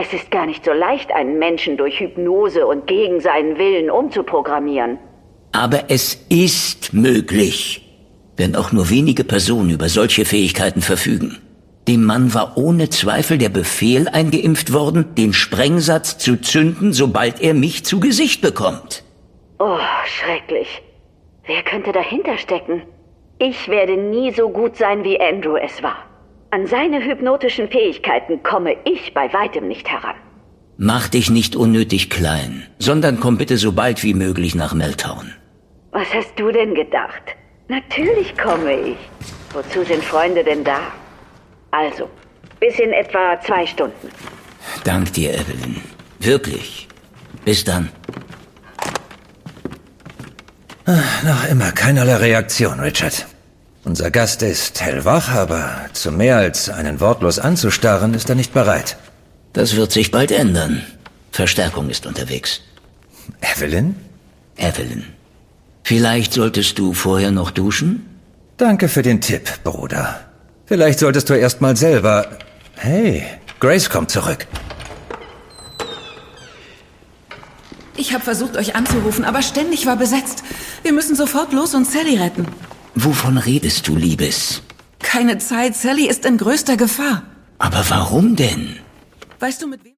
Es ist gar nicht so leicht, einen Menschen durch Hypnose und gegen seinen Willen umzuprogrammieren. Aber es ist möglich, wenn auch nur wenige Personen über solche Fähigkeiten verfügen. Dem Mann war ohne Zweifel der Befehl eingeimpft worden, den Sprengsatz zu zünden, sobald er mich zu Gesicht bekommt. Oh, schrecklich. Wer könnte dahinter stecken? Ich werde nie so gut sein, wie Andrew es war. An seine hypnotischen Fähigkeiten komme ich bei weitem nicht heran. Mach dich nicht unnötig klein, sondern komm bitte so bald wie möglich nach Meltown. Was hast du denn gedacht? Natürlich komme ich. Wozu sind Freunde denn da? Also, bis in etwa 2 Stunden. Dank dir, Evelyn. Wirklich. Bis dann. Noch immer keinerlei Reaktion, Richard. Unser Gast ist hellwach, aber zu mehr als einen wortlos anzustarren ist er nicht bereit. Das wird sich bald ändern. Verstärkung ist unterwegs. Evelyn? Evelyn. Vielleicht solltest du vorher noch duschen? Danke für den Tipp, Bruder. Vielleicht solltest du erst mal selber... Hey, Grace kommt zurück. Ich habe versucht, euch anzurufen, aber ständig war besetzt. Wir müssen sofort los und Sally retten. Wovon redest du, Liebes? Keine Zeit, Sally ist in größter Gefahr. Aber warum denn? Weißt du, mit wem...